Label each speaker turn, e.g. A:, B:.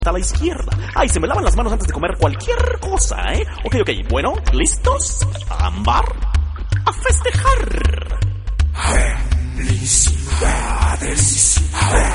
A: a la izquierda. Ay, se me lavan las manos antes de comer cualquier cosa, ¿eh? Ok, bueno, ¿listos? Ámbar, a festejar.
B: Felicidades.